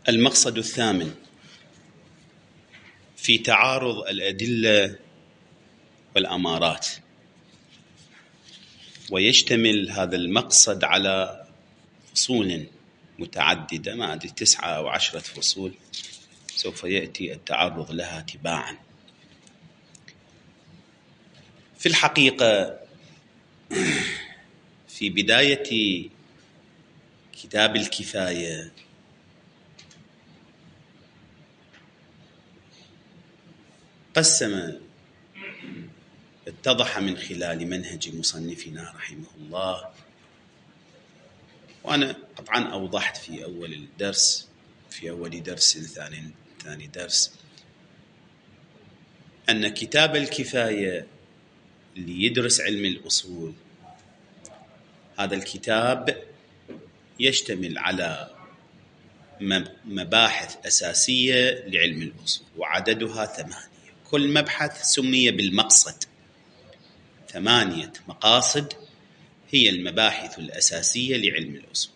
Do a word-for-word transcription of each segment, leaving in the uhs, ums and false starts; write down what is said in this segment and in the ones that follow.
المقصد الثامن في تعارض الأدلة والأمارات، ويشتمل هذا المقصد على فصول متعددة، ما أدري تسعة أو عشرة فصول، سوف يأتي التعرض لها تباعا. في الحقيقة في بداية كتاب الكفاية قسم اتضح من خلال منهج مصنفنا رحمه الله، وأنا طبعا أوضحت في أول الدرس في أول درس ثاني ثاني درس أن كتاب الكفاية اللي يدرس علم الأصول، هذا الكتاب يشتمل على مباحث أساسية لعلم الأصول، وعددها ثمانية. كل مبحث سمي بالمقصد، ثمانية مقاصد هي المباحث الأساسية لعلم الأصول.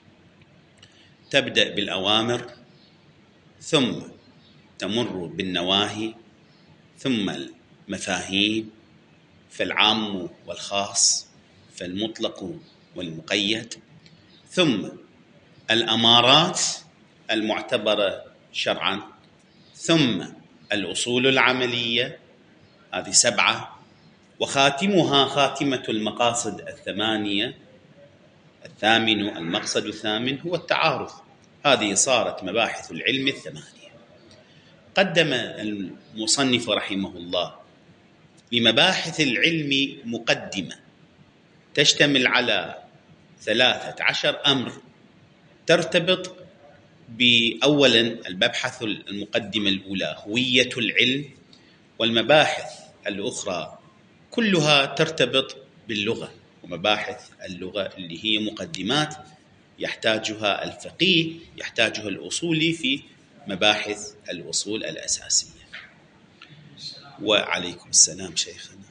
تبدأ بالأوامر، ثم تمر بالنواهي، ثم المفاهيم، فالعام والخاص، فالمطلق والمقيد، ثم الأمارات المعتبرة شرعا، ثم الأصول العملية، هذه سبعة، وخاتمها خاتمة المقاصد الثمانية الثامن المقصد الثامن هو التعارض. هذه صارت مباحث العلم الثمانية. قدم المصنف رحمه الله لمباحث العلم مقدمة تشتمل على ثلاثة عشر أمر، ترتبط بأولا المبحث المقدمة الأولى هوية العلم، والمباحث الأخرى كلها ترتبط باللغة، ومباحث اللغة اللي هي مقدمات يحتاجها الفقيه يحتاجها الأصولي في مباحث الأصول الأساسية. وعليكم السلام شيخنا.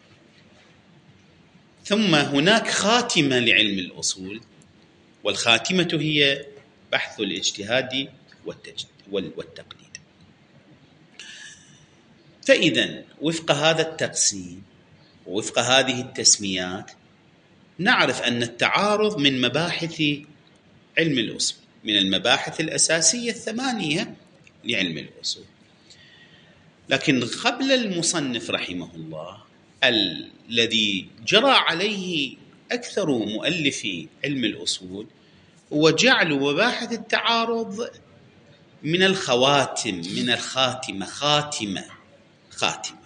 ثم هناك خاتمة لعلم الأصول، والخاتمة هي بحث الاجتهاد والتقليد. فإذا وفق هذا التقسيم ووفق هذه التسميات نعرف أن التعارض من مباحث علم الأصول، من المباحث الأساسية الثمانية لعلم الأصول. لكن قبل المصنف رحمه الله الذي جرى عليه أكثر مؤلفي علم الأصول هو جعل مباحث التعارض من الخواتم، من الخاتمة، خاتمة خاتمة.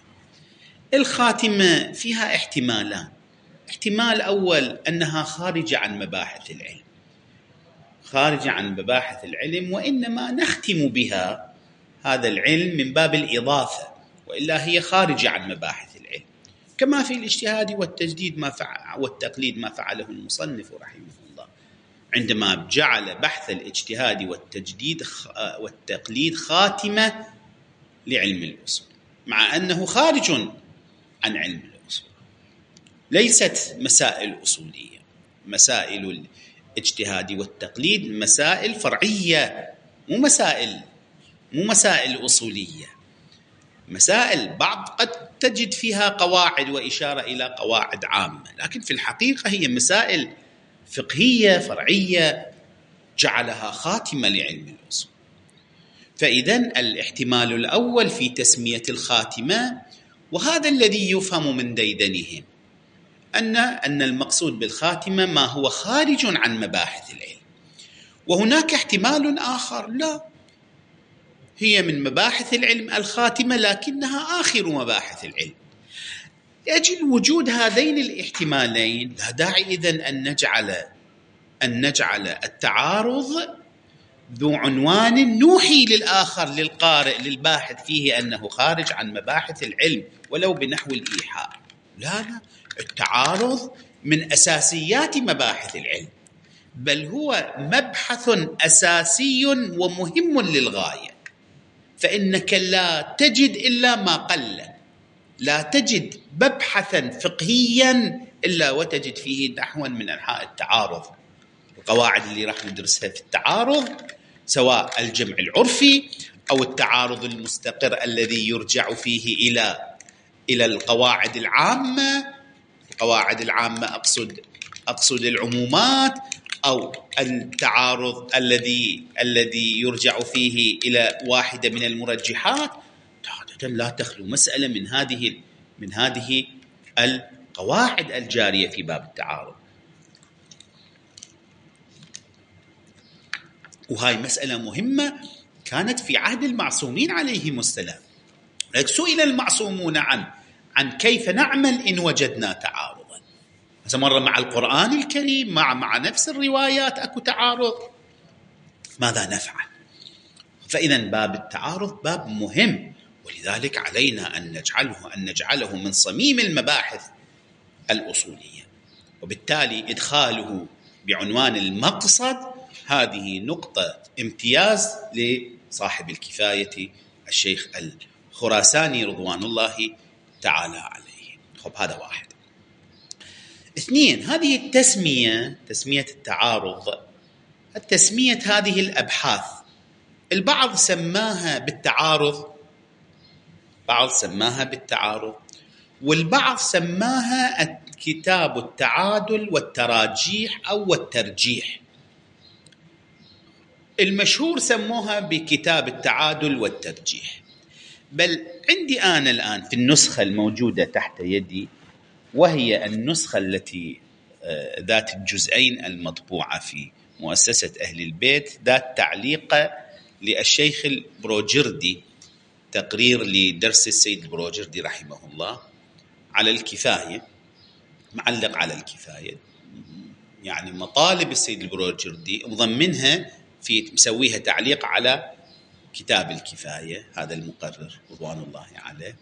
الخاتمة فيها احتمالان. احتمال أول أنها خارجة عن مباحث العلم، خارجة عن مباحث العلم، وإنما نختم بها هذا العلم من باب الإضافة، وإلا هي خارجة عن مباحث العلم، كما في الاجتهاد والتجديد ما فعل والتقليد ما فعله المصنف رحمه الله عندما جعل بحث الاجتهاد والتجديد والتقليد خاتمة لعلم الأصول، مع أنه خارج عن علم الأصول. ليست مسائل أصولية، مسائل الاجتهاد والتقليد مسائل فرعية، مو مسائل مو مسائل أصولية. مسائل بعض قد تجد فيها قواعد وإشارة إلى قواعد عامة، لكن في الحقيقة هي مسائل فقهية فرعية جعلها خاتمة لعلم الأصول. فإذن الاحتمال الأول في تسمية الخاتمة، وهذا الذي يفهم من ديدنهم، أن أن المقصود بالخاتمة ما هو خارج عن مباحث العلم. وهناك احتمال آخر، لا، هي من مباحث العلم الخاتمة لكنها آخر مباحث العلم. لأجل وجود هذين الاحتمالين لا داعي إذن أن نجعل أن نجعل التعارض ذو عنوان نوحي للآخر للقارئ للباحث فيه أنه خارج عن مباحث العلم ولو بنحو الإيحاء. لا لا، التعارض من أساسيات مباحث العلم، بل هو مبحث أساسي ومهم للغاية. فإنك لا تجد إلا ما قل، لا تجد مبحثا فقهيا إلا وتجد فيه نحوا من أنحاء التعارض. القواعد اللي راح ندرسها في التعارض سواء الجمع العرفي أو التعارض المستقر الذي يرجع فيه إلى إلى القواعد العامة. القواعد العامة أقصد أقصد العمومات، أو التعارض الذي الذي يرجع فيه إلى واحدة من المرجحات. لا تخلو مسألة من هذه من هذه القواعد الجارية في باب التعارض. وهاي مسألة مهمة كانت في عهد المعصومين عليهم السلام. سئل المعصومون عن عن كيف نعمل إن وجدنا تعارضا. مرة مع القرآن الكريم، مع مع نفس الروايات أكو تعارض، ماذا نفعل؟ فإذا باب التعارض باب مهم، ولذلك علينا أن نجعله أن نجعله من صميم المباحث الأصولية. وبالتالي إدخاله بعنوان المقصد هذه نقطة امتياز لصاحب الكفاية الشيخ الخراساني رضوان الله تعالى عليه. خب هذا واحد. اثنين، هذه التسمية، تسمية التعارض، التسمية هذه الأبحاث، البعض سماها بالتعارض، بعض سماها بالتعارض، والبعض سماها كتاب التعادل والتراجيح أو الترجيح. المشهور سموها بكتاب التعادل والترجيح. بل عندي أنا الآن في النسخة الموجودة تحت يدي، وهي النسخة التي ذات الجزئين المطبوعة في مؤسسة أهل البيت، ذات تعليق للشيخ البروجردي، تقرير لدرس السيد البروجردي رحمه الله على الكفاية، معلق على الكفاية، يعني مطالب السيد البروجردي مضمنها في مسويها تعليق على كتاب الكفاية، هذا المقرر رضوان الله عليه.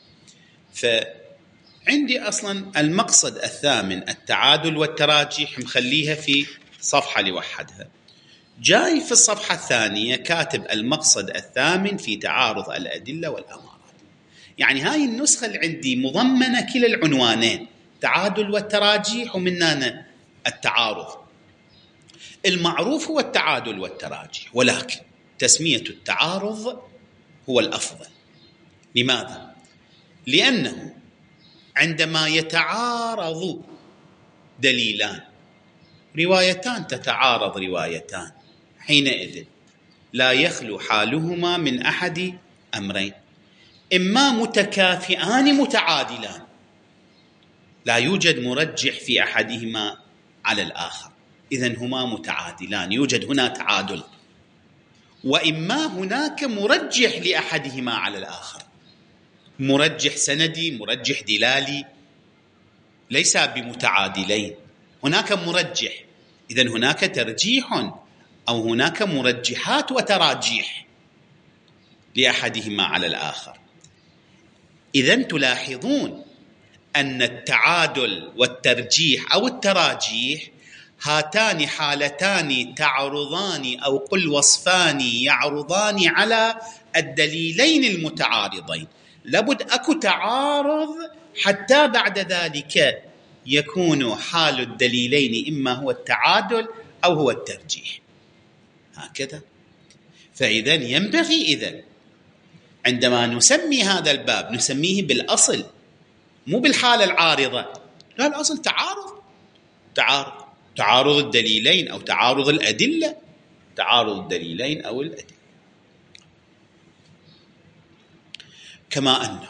فعندي أصلا المقصد الثامن التعادل والتراجيح مخليها في صفحة لوحدها. جاي في الصفحة الثانية كاتب المقصد الثامن في تعارض الأدلة والأمارات. يعني هاي النسخة اللي عندي مضمنة كلا العنوانين، تعادل والتراجيح، ومننا التعارض. المعروف هو التعادل والتراجيح، ولكن تسمية التعارض هو الأفضل. لماذا؟ لأنه عندما يتعارض دليلان، روايتان تتعارض روايتان، حينئذ لا يخلو حالهما من أحد أمرين: إما متكافئان متعادلان لا يوجد مرجح في أحدهما على الآخر، إذن هما متعادلان، يوجد هنا تعادل، وإما هناك مرجح لأحدهما على الآخر، مرجح سندي مرجح دلالي، ليس بمتعادلين، هناك مرجح، إذن هناك ترجيح أو هناك مرجحات وتراجيح لأحدهما على الآخر. إذن تلاحظون أن التعادل والترجيح أو التراجيح هاتان حالتان تعرضان أو قل وصفان يعرضان على الدليلين المتعارضين. لابد أكو تعارض حتى بعد ذلك يكون حال الدليلين إما هو التعادل أو هو الترجيح، هكذا. فإذن ينبغي إذن عندما نسمي هذا الباب نسميه بالأصل، مو بالحالة العارضة. لا، الأصل تعارض، تعارض تعارض الدليلين أو تعارض الأدلة، تعارض الدليلين أو الأدلة. كما أنه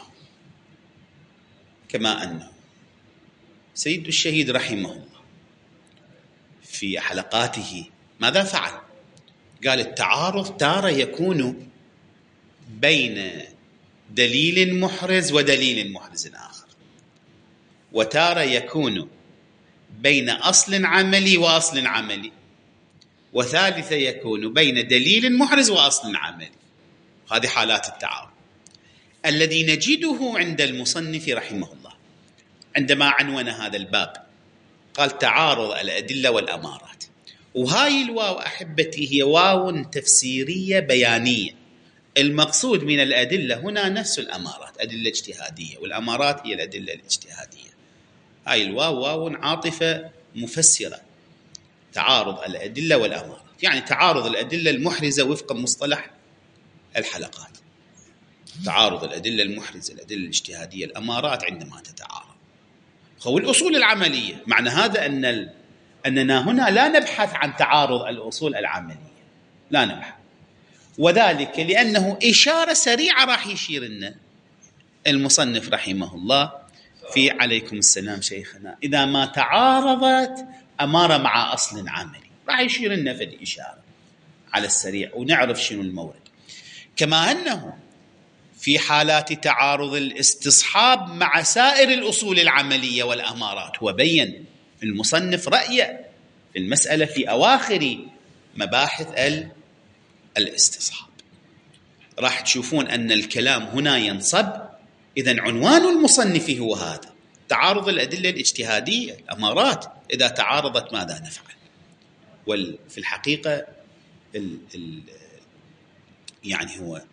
كما أنه سيد الشهيد رحمه الله في حلقاته ماذا فعل؟ قال التعارض تارة يكون بين دليل محرز ودليل محرز آخر، وتارة يكون بين أصل عملي وأصل عملي، وثالثة يكون بين دليل محرز وأصل عملي. هذه حالات التعارض الذي نجده عند المصنف رحمه الله عندما عنون هذا الباب، قال تعارض الأدلة والأمارات. وهاي الواو أحبتي هي واو تفسيرية بيانية. المقصود من الأدلة هنا نفس الأمارات، أدلة اجتهادية، والأمارات هي الأدلة الاجتهادية. هاي الواو واو عاطفة مفسرة، تعارض الأدلة والأمارات. يعني تعارض الأدلة المحرزة وفق مصطلح الحلقات. تعارض الأدلة المحرزة، الأدلة الاجتهادية، الأمارات عندما تتعارض. هو الأصول العملية، معنى هذا أن ال... أننا هنا لا نبحث عن تعارض الأصول العملية، لا نبحث، وذلك لأنه إشارة سريعة راح يشير لنا المصنف رحمه الله في عليكم السلام شيخنا، إذا ما تعارضت أمارة مع أصل عملي، راح يشير لنا في الإشارة على السريع ونعرف شنو المورد. كما أنه في حالات تعارض الاستصحاب مع سائر الأصول العملية والأمارات، وبين المصنف رأيه في المسألة في أواخر مباحث الاستصحاب. راح تشوفون أن الكلام هنا ينصب، إذن عنوان المصنف هو هذا، تعارض الأدلة الاجتهادية، الأمارات إذا تعارضت ماذا نفعل. وفي الحقيقة ال ال يعني هو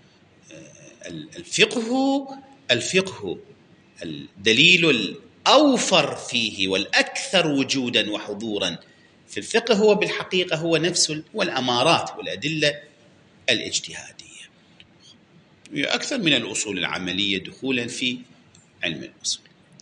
الفقه الفقه الدليل الأوفر فيه والأكثر وجودا وحضورا في الفقه هو بالحقيقة هو نفس والأمارات والأدلة الاجتهادية، أكثر من الأصول العملية دخولا في علم الأصول.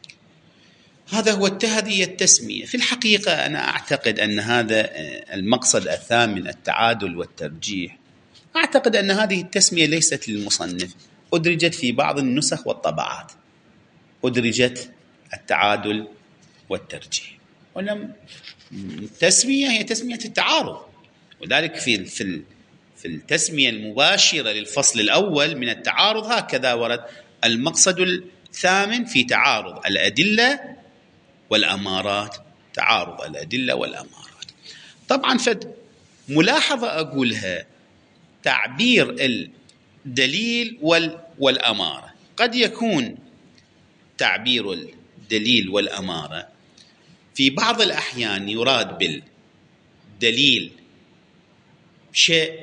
هذا هو هذه التسمية. في الحقيقة أنا أعتقد أن هذا المقصد الثامن، التعادل والترجيح، أعتقد أن هذه التسمية ليست للمصنف، أدرجت في بعض النسخ والطبعات، أدرجت التعادل والترجيح، ولم التسمية هي تسمية التعارض. وذلك في في في التسمية المباشرة للفصل الأول من التعارض هكذا ورد: المقصد الثامن في تعارض الأدلة والأمارات، تعارض الأدلة والأمارات. طبعا فد ملاحظة أقولها، تعبير الدليل والأمارة قد يكون تعبير الدليل والأمارة في بعض الأحيان يراد بالدليل شيء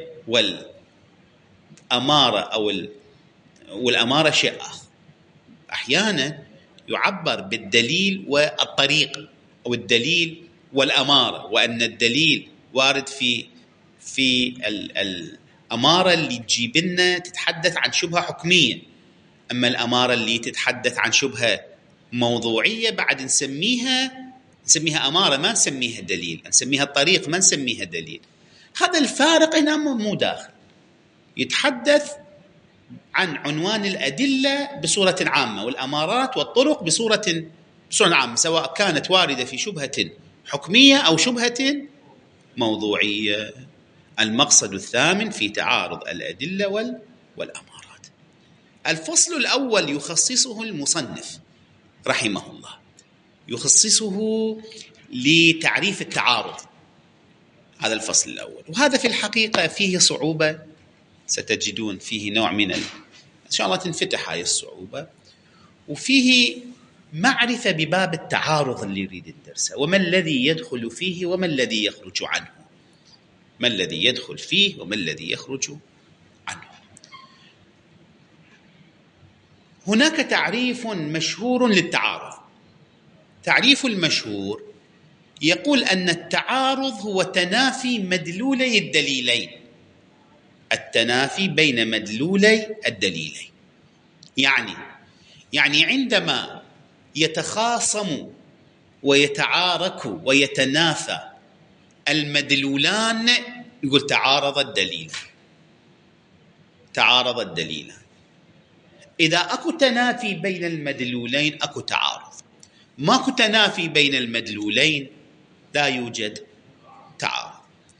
والأمارة أو والأمارة شيء آخر. أحيانا يعبر بالدليل والطريق أو الدليل والأمارة، وأن الدليل وارد في في الأمارة اللي تجيب لنا تتحدث عن شبهة حكمية، أما الأمارة اللي تتحدث عن شبهة موضوعية بعد نسميها نسميها أمارة، ما نسميها دليل، نسميها الطريق، ما نسميها دليل. هذا الفارق هنا مو داخل. يتحدث عن عنوان الأدلة بصورة عامة والأمارات والطرق بصورة بصورة عامة، سواء كانت واردة في شبهة حكمية أو شبهة موضوعية. المقصد الثامن في تعارض الأدلة والأمارات. الفصل الأول يخصصه المصنف رحمه الله، يخصصه لتعريف التعارض، هذا الفصل الأول. وهذا في الحقيقة فيه صعوبة، ستجدون فيه نوع من ال... إن شاء الله تنفتح هاي الصعوبة، وفيه معرفة بباب التعارض اللي يريد الدرس، وما الذي يدخل فيه وما الذي يخرج عنه، ما الذي يدخل فيه وما الذي يخرج عنه. هناك تعريف مشهور للتعارض. تعريف المشهور يقول أن التعارض هو تنافي مدلولي الدليلين، التنافي بين مدلولي الدليلين. يعني يعني عندما يتخاصم ويتعارك ويتنافى المدلولان يقول تعارض الدليل، تعارض الدليلان. إذا أكو تنافي بين المدلولين أكو تعارض، ماكو تنافي بين المدلولين لا يوجد تعارض.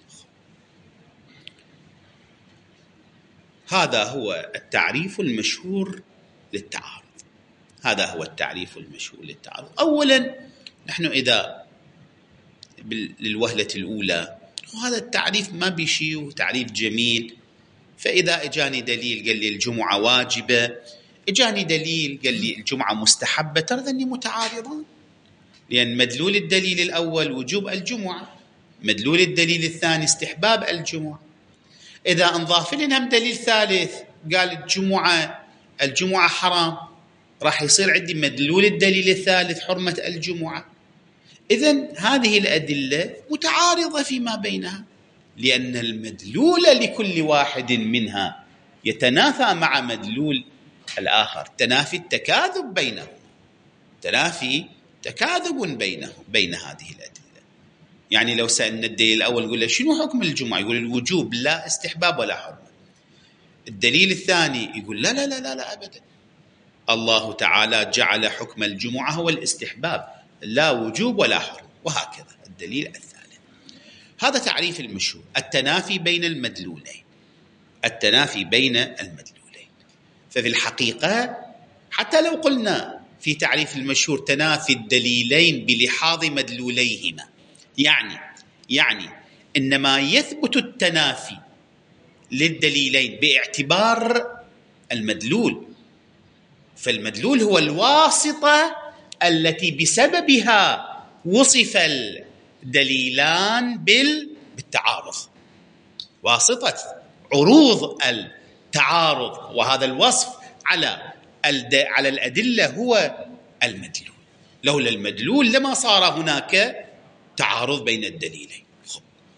هذا هو التعريف المشهور للتعارض، هذا هو التعريف المشهور للتعارض. أولا نحن إذا للوهلة الأولى وهذا التعريف ما بيشيو تعريف جميل، فإذا إجاني دليل قال لي الجمعة واجبة، إجاني دليل قال لي الجمعة مستحبة، ترى ذني متعارضان، لأن مدلول الدليل الأول وجوب الجمعة، مدلول الدليل الثاني استحباب الجمعة. إذا انضاف لنا دليل ثالث قال الجمعة الجمعة حرام، راح يصير عندي مدلول الدليل الثالث حرمة الجمعة. إذن هذه الأدلة متعارضة فيما بينها، لأن المدلول لكل واحد منها يتنافى مع مدلول الآخر، تنافي التكاذب بينهم، تنافي تكاذب بينهم بين هذه الأدلة. يعني لو سألنا الدليل الأول نقول له شنو حكم الجمعة؟ يقول الوجوب، لا استحباب ولا حرمة. الدليل الثاني يقول لا لا لا لا, لا أبدا، الله تعالى جعل حكم الجمعة هو الاستحباب، لا وجوب ولا حرمة، وهكذا. الدليل الثالث، هذا تعريف المشهور، التنافي بين المدلولين، التنافي بين المدلولين. ففي الحقيقة حتى لو قلنا في تعريف المشهور تنافي الدليلين بلحاظ مدلوليهما، يعني يعني إنما يثبت التنافي للدليلين باعتبار المدلول، فالمدلول هو الواسطة التي بسببها وصف الدليلان بالتعارض، واسطة عروض التعارض، وهذا الوصف على على الأدلة هو المدلول. لولا المدلول لما صار هناك تعارض بين الدليلين. خب.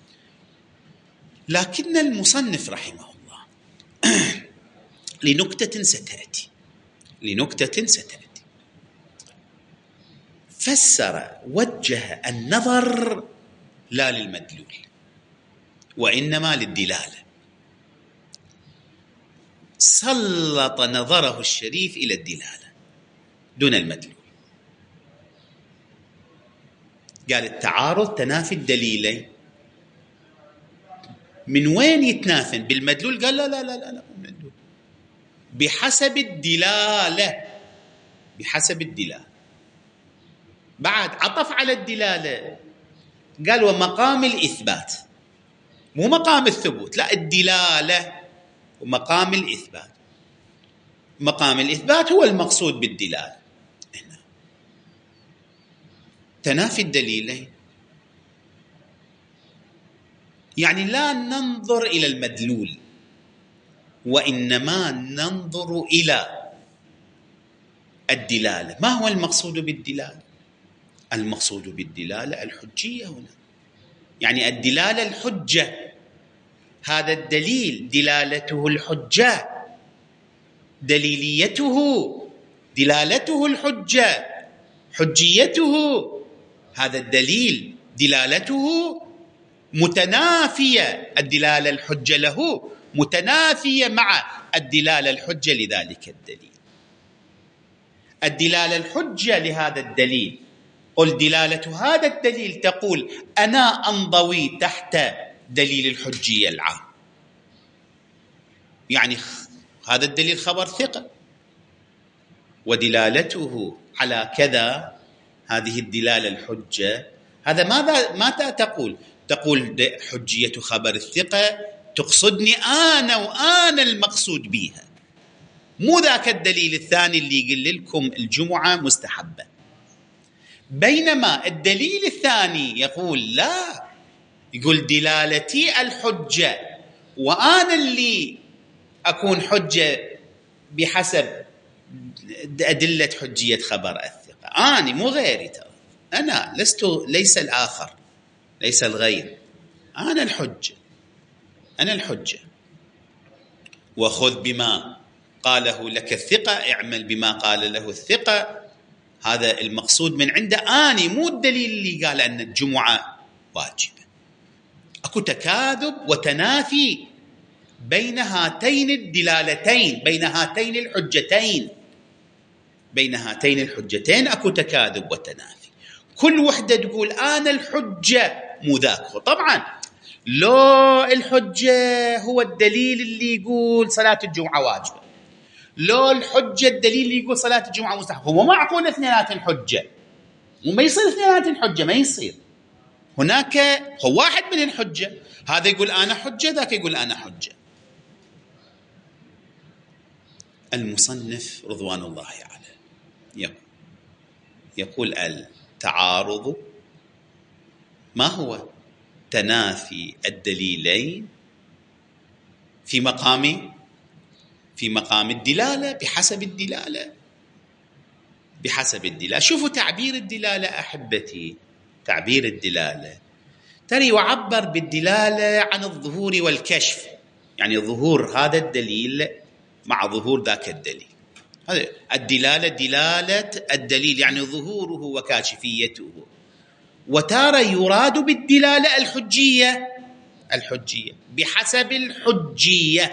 لكن المصنف رحمه الله لنكتة ستأتي لنكتة ستأتي فسر، وجه النظر لا للمدلول وإنما للدلالة، سلط نظره الشريف إلى الدلالة دون المدلول. قال التعارض تنافي الدليلين، من وين يتنافن؟ بالمدلول؟ قال لا لا لا لا المدلول بحسب الدلالة، بحسب الدلالة. بعد عطف على الدلالة، قال ومقام الإثبات، مو مقام الثبوت، لا، الدلالة ومقام الإثبات. مقام الإثبات هو المقصود بالدلالة هنا. تنافي الدليلين يعني لا ننظر إلى المدلول، وإنما ننظر إلى الدلالة. ما هو المقصود بالدلالة؟ المقصود بالدلالة الحجية هنا، يعني الدلالة الحجة، هذا الدليل دلالته الحجة، دليليته دلالته الحجة، حجيته هذا الدليل دلالته متنافية، الدلالة الحجة له متنافية مع الدلالة الحجة لذلك الدليل. الدلالة الحجة لهذا الدليل، قل دلالة هذا الدليل تقول أنا أنضوي تحت دليل الحجية العام، يعني هذا الدليل خبر ثقة ودلالته على كذا، هذه الدلالة الحجة. هذا ماذا ماذا تقول؟ تقول حجية خبر الثقة تقصدني أنا وأنا المقصود بها، مو ذاك الدليل الثاني اللي يقول لكم الجمعة مستحبة. بينما الدليل الثاني يقول لا، يقول دلالتي الحجة وأنا اللي أكون حجة بحسب أدلة حجية خبر الثقة، أنا مو غيري، أنا لست، ليس الآخر، ليس الغير، أنا الحجة، أنا الحجة. وخذ بما قاله لك الثقة، اعمل بما قال له الثقة، هذا المقصود من عنده آني، مو الدليل اللي قال أن الجمعة واجبة. أكو تكاذب وتنافي بين هاتين الدلالتين، بين هاتين الحجتين، بين هاتين الحجتين أكو تكاذب وتنافي. كل وحدة تقول أنا الحجة مو ذاك. طبعا لو الحجة هو الدليل اللي يقول صلاة الجمعة واجبة، لو الحجة الدليل اللي يقول صلاة الجمعة مستحبة، هو معقول اثنينات الحجة، وما يصير اثنينات الحجة، ما يصير. هناك هو واحد من الحجة، هذا يقول أنا حجة، ذاك يقول أنا حجة. المصنف رضوان الله عليه يقول التعارض ما هو؟ تنافي الدليلين في مقام في مقام الدلالة، بحسب الدلالة، بحسب الدلالة. شوفوا تعبير الدلالة أحبتي، تعبير الدلالة ترى يعبر بالدلالة عن الظهور والكشف، يعني ظهور هذا الدليل مع ظهور ذاك الدليل. هذا الدلالة دلالة الدليل يعني ظهوره وكاشفيته. وتارة يراد بالدلالة الحجية، الحجية بحسب الحجية،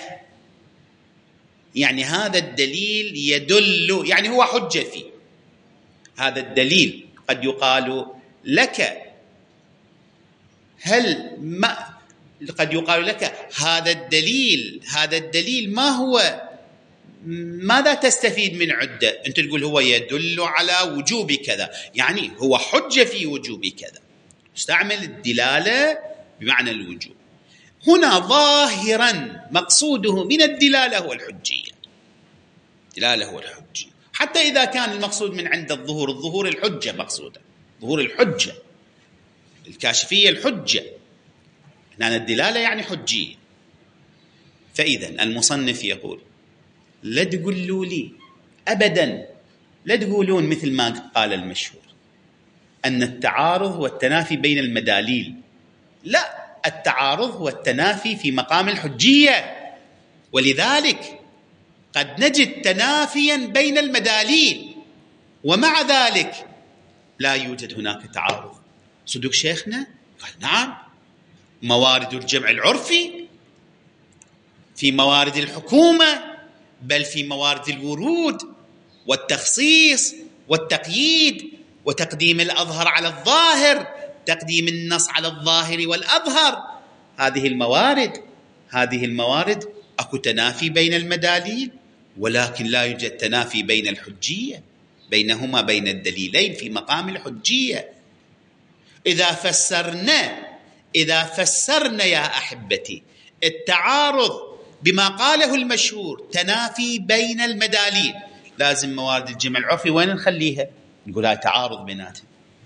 يعني هذا الدليل يدل، يعني هو حجة فيه. هذا الدليل قد يقال لك هل ما قد يقال لك هذا الدليل هذا الدليل ما هو، ماذا تستفيد من عدة؟ أنت تقول هو يدل على وجوب كذا، يعني هو حجة في وجوب كذا، استعمل الدلالة بمعنى الوجوب. هنا ظاهرا مقصوده من الدلالة هو الحجية، الدلالة هو الحجية، حتى إذا كان المقصود من عند الظهور الظهور الحجة مقصودا، ظهور الحجة الكاشفية الحجة، لأن الدلالة يعني حجية. فإذا المصنف يقول لا تقولوا لي أبدا، لا تقولون مثل ما قال المشهور أن التعارض والتنافي بين المداليل، لا، التعارض والتنافي في مقام الحجية، ولذلك قد نجد تنافيا بين المداليل ومع ذلك لا يوجد هناك تعارض. صدق شيخنا؟ قال نعم، موارد الجمع العرفي في موارد الحكومة، بل في موارد الورود والتخصيص والتقييد وتقديم الأظهر على الظاهر، تقديم النص على الظاهر والأظهر. هذه الموارد هذه الموارد أكو تنافي بين المداليل، ولكن لا يوجد تنافي بين الحجية، بينهما بين الدليلين في مقام الحجية. إذا فسرنا إذا فسرنا يا أحبتي التعارض بما قاله المشهور تنافي بين المداليل، لازم موارد الجمع العرفي وين نخليها؟ نقول هاي تعارض بيناتهم،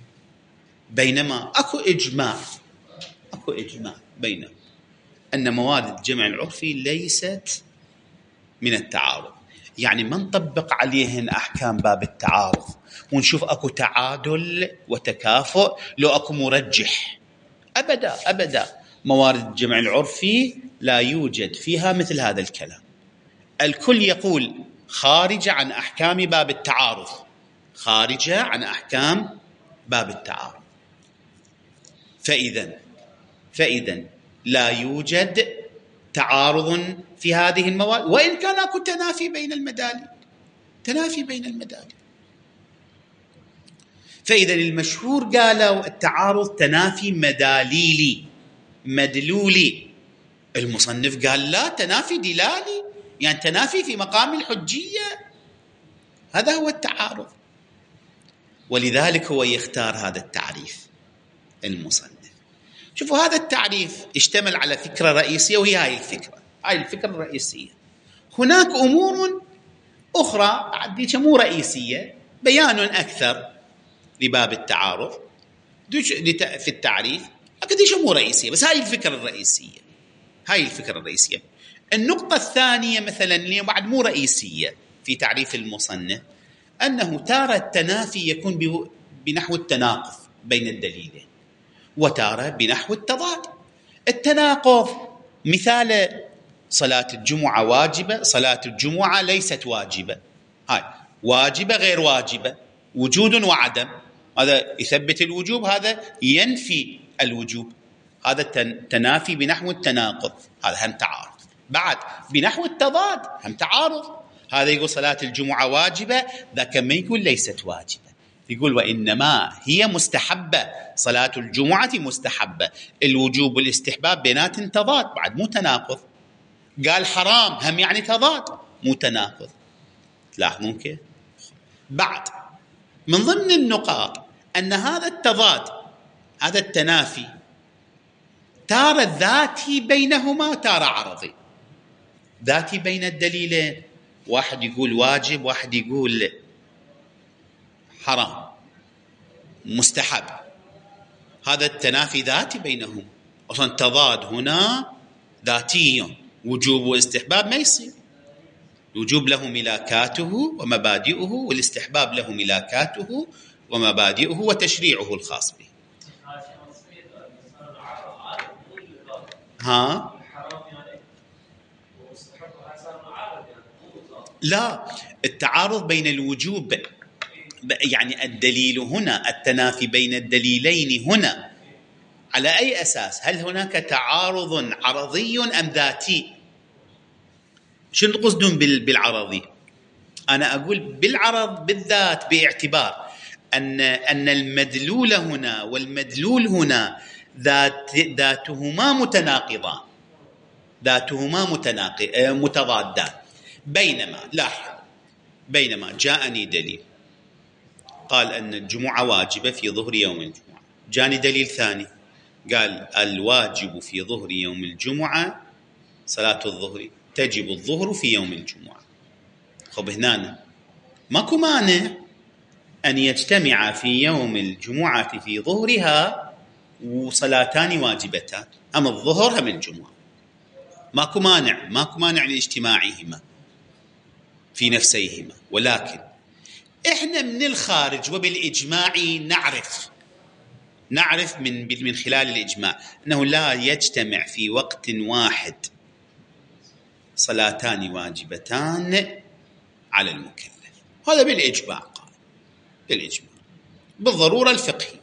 بينما أكو إجماع أكو إجماع بينهم أن موارد الجمع العرفي ليست من التعارض، يعني ما نطبق عليهن أحكام باب التعارض ونشوف أكو تعادل وتكافؤ لو أكو مرجح، أبدا أبدا. موارد الجمع العرفي لا يوجد فيها مثل هذا الكلام، الكل يقول خارج عن أحكام باب التعارض، خارجة عن أحكام باب التعارض. فإذا فإذا لا يوجد تعارض في هذه المواد، وإن كان أكو تنافي بين المداليل، تنافي بين المداليل. فإذا المشهور قالوا التعارض تنافي مداليلي مدلولي، المصنف قال لا، تنافي دلالي، يعني تنافي في مقام الحجية، هذا هو التعارض. ولذلك هو يختار هذا التعريف المصنف. شوفوا هذا التعريف اشتمل على فكرة رئيسية، وهي هاي الفكرة هاي الفكرة الرئيسية. هناك أمور أخرى عديدة مو رئيسية، بيان أكثر لباب التعارض في التعريف، قديش مو رئيسية، بس هاي الفكرة الرئيسية هاي الفكرة الرئيسية. النقطة الثانية مثلا اللي بعد مو رئيسية في تعريف المصنف، أنه تارة التنافي يكون بنحو التناقض بين الدليلين، وتارة بنحو التضاد. التناقض مثال صلاة الجمعة واجبة، صلاة الجمعة ليست واجبة، هاي واجبة غير واجبة، وجود وعدم، هذا يثبت الوجوب، هذا ينفي الوجوب، هذا تنافي بنحو التناقض، هذا هم تعارض. بعد بنحو التضاد هم تعارض، هذا يقول صلاة الجمعة واجبة، ذاك ما يقول ليست واجبة، يقول وإنما هي مستحبة، صلاة الجمعة مستحبة، الوجوب والاستحباب بينات تضاد، بعد مو تناقض. قال حرام هم يعني تضاد، مو تناقض. لا ممكن. بعد من ضمن النقاط أن هذا التضاد هذا التنافي تارة ذاتي بينهما، تارة عرضي، ذاتي بين الدليلين، واحد يقول واجب واحد يقول حرام مستحب، هذا التنافي ذاتي بينهم. أصلا تضاد هنا ذاتي، وجوب واستحباب ما يصير، الوجوب له ملاكاته ومبادئه، والاستحباب له ملاكاته ومبادئه وتشريعه الخاص به. ها لا، التعارض بين الوجوب يعني الدليل هنا، التنافي بين الدليلين هنا على أي أساس؟ هل هناك تعارض عرضي أم ذاتي؟ شنو قصدهم بالعرضي؟ أنا أقول بالعرض بالذات، باعتبار أن أن المدلول هنا والمدلول هنا ذات ذاتهما متناقضان، ذاتهما متناقض متضادان. بينما لاحظ، بينما جاءني دليل قال أن الجمعة واجبة في ظهر يوم الجمعة، جاني دليل ثاني قال الواجب في ظهر يوم الجمعة صلاة الظهر، تجب الظهر في يوم الجمعة. خب هنا ماكو مانع أن يجتمع في يوم الجمعة في ظهرها وصلاتان واجبتان، أما الظهر هم الجمعة، ماكو مانع، ماكو مانع لاجتماعهما في نفسيهما. ولكن إحنا من الخارج وبالإجماع نعرف نعرف من من خلال الإجماع أنه لا يجتمع في وقت واحد صلاتان واجبتان على المكلف. هذا بالإجماع، قال بالإجماع بالضرورة الفقهية.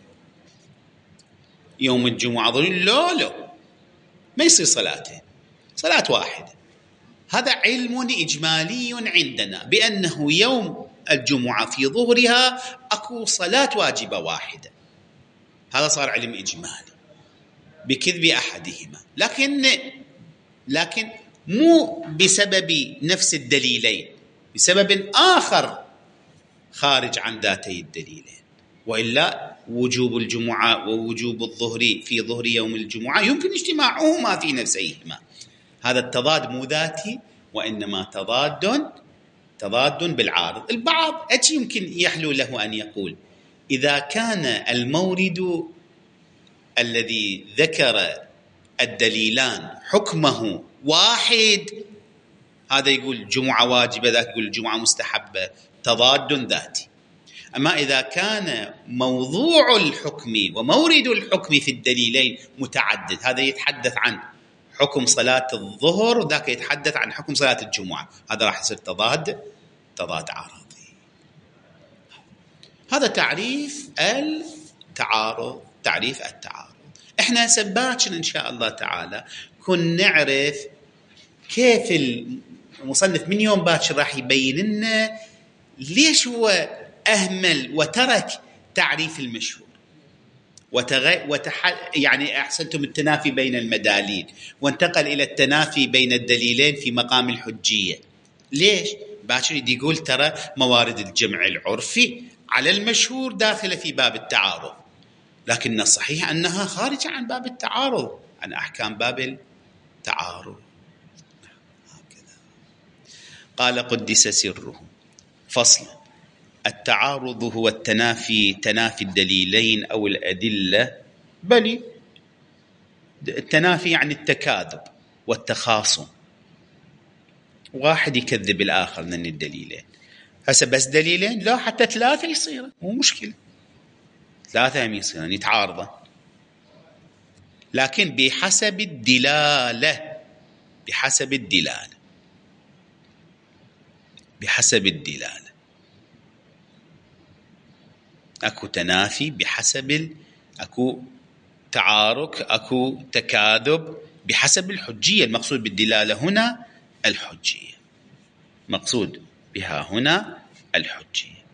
يوم الجمعة ضروري؟ لا لا، ما يصير صلاتين، صلاة واحدة. هذا علم إجمالي عندنا بأنه يوم الجمعة في ظهرها أكو صلاة واجبة واحدة، هذا صار علم إجمالي بكذب أحدهما، لكن لكن مو بسبب نفس الدليلين، بسبب آخر خارج عن ذاتي الدليلين. وإلا وجوب الجمعة ووجوب الظهر في ظهر يوم الجمعة يمكن اجتماعهما في نفسيهما. هذا التضاد مو ذاتي، وإنما تضاد تضاد بالعارض. البعض أجي يمكن يحلو له أن يقول إذا كان المورد الذي ذكر الدليلان حكمه واحد، هذا يقول جمعة واجبة، ذاك يقول جمعة مستحبة، تضاد ذاتي. أما إذا كان موضوع الحكم ومورد الحكم في الدليلين متعدد، هذا يتحدث عن حكم صلاة الظهر وذاك يتحدث عن حكم صلاة الجمعة، هذا راح يصير تضاد تضاد عارضي. هذا تعريف التعارض، تعريف التعارض. احنا سباكر إن شاء الله تعالى كن نعرف كيف المصنف من يوم باكر راح يبين لنا ليش هو أهمل وترك تعريف المشهور وتغ... وتح... يعني أحسنتم التنافي بين المداليل، وانتقل إلى التنافي بين الدليلين في مقام الحجية. ليش؟ باكر يقول ترى موارد الجمع العرفي على المشهور داخلة في باب التعارض، لكن الصحيح أنها خارجة عن باب التعارض، عن أحكام باب التعارض. هكذا قال قدس سره. فصل: التعارض هو التنافي، تنافي الدليلين أو الأدلة، بل التنافي يعني التكاذب والتخاصم، واحد يكذب الآخر من الدليلين. هسه بس دليلين؟ لا، حتى ثلاثة يصير، مو مشكلة، ثلاثة هم يصيرون يتعارضون، لكن بحسب الدلالة، بحسب الدلالة بحسب الدلالة أكو تنافي بحسب ال... أكو تعارك، أكو تكاذب بحسب الحجية. المقصود بالدلالة هنا الحجية، مقصود بها هنا الحجية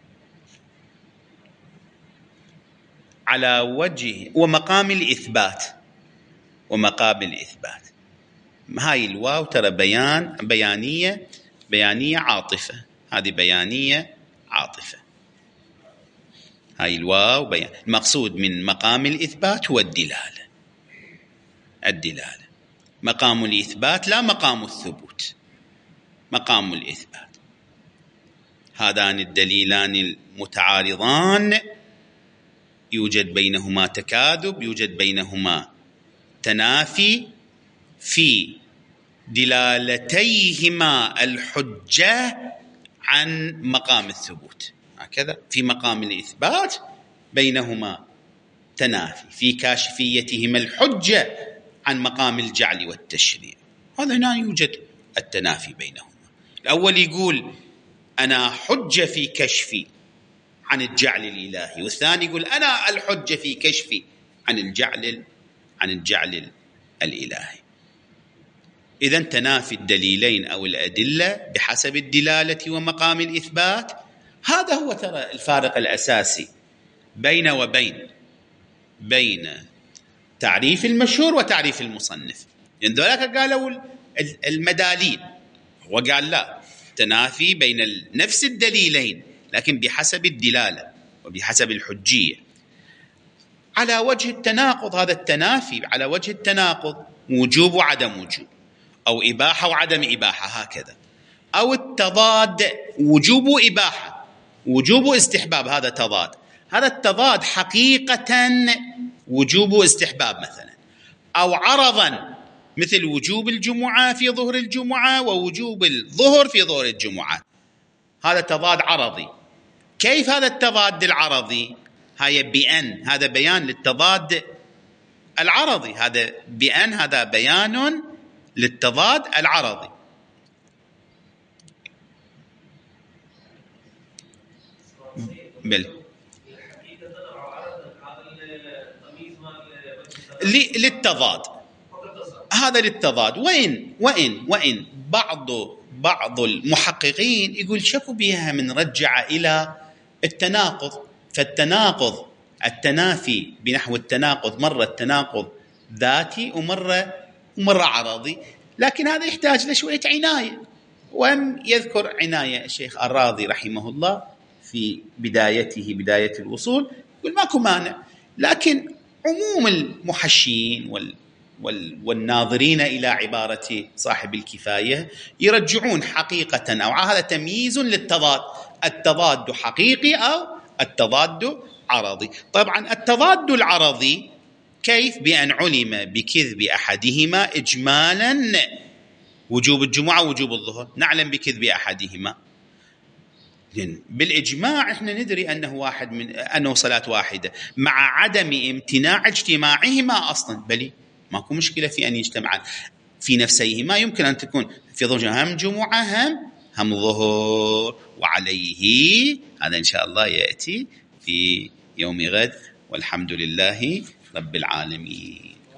على وجه ومقام الإثبات. ومقام الإثبات هاي الواو ترى بيان، بيانية بيانية عاطفة، هذه بيانية عاطفة، هاي الواو بيان. المقصود من مقام الإثبات هو الدلالة، الدلالة مقام الإثبات لا مقام الثبوت، مقام الإثبات. هذان الدليلان المتعارضان يوجد بينهما تكاذب، يوجد بينهما تنافي في دلالتيهما الحجة عن مقام الثبوت. هكذا في مقام الإثبات بينهما تنافي في كاشفيتهما الحجة عن مقام الجعل والتشريع. هذا هنا يوجد التنافي بينهما. الأول يقول أنا حجة في كشفي عن الجعل الإلهي، والثاني يقول أنا الحجة في كشفي عن الجعل عن الجعل الإلهي. إذن تنافي الدليلين أو الأدلة بحسب الدلالة ومقام الإثبات، هذا هو ترى الفارق الأساسي بين وبين بين تعريف المشهور وتعريف المصنف. يعني ذلك قالوا المدالين، وقال لا، تنافي بين نفس الدليلين لكن بحسب الدلالة وبحسب الحجية. على وجه التناقض، هذا التنافي على وجه التناقض، وجوب وعدم وجوب، أو إباحة وعدم إباحة هكذا، أو التضاد وجوب إباحة وجوب استحباب، هذا تضاد. هذا التضاد حقيقة وجوب استحباب مثلا، أو عرضا مثل وجوب الجمعة في ظهر الجمعة ووجوب الظهر في ظهر الجمعة، هذا تضاد عرضي. كيف هذا التضاد العرضي؟ هاي بأن، هذا بيان للتضاد العرضي، هذا بأن، هذا بيان للتضاد العرضي. بل للتضاد، هذا للتضاد. وإن وإن وإن بعض بعض المحققين يقول شكو بها من رجع إلى التناقض، فالتناقض التنافي بنحو التناقض، مرة التناقض ذاتي ومرة ومرة عرضي، لكن هذا يحتاج لشوية عناية. وهم يذكر عناية الشيخ الراضي رحمه الله في بدايته، بداية الوصول، يقول ماكو مانع، لكن عموم المحشين وال والناظرين إلى عبارة صاحب الكفاية يرجعون حقيقة أو هذا تمييز للتضاد، التضاد حقيقي أو التضاد عرضي. طبعا التضاد العرضي كيف؟ بأن علم بكذب أحدهما إجمالا وجوب الجمعة ووجوب الظهر، نعلم بكذب أحدهما، بالإجماع إحنا ندري أنه واحد من أنه صلاة واحدة، مع عدم امتناع اجتماعهما أصلا، بل ماكو مشكلة في أن يجتمعان في نفسيهما، يمكن أن تكون في ظهر هم جمعة هم هم ظهر، وعليه هذا إن شاء الله يأتي في يوم غد، والحمد لله رب العالمين.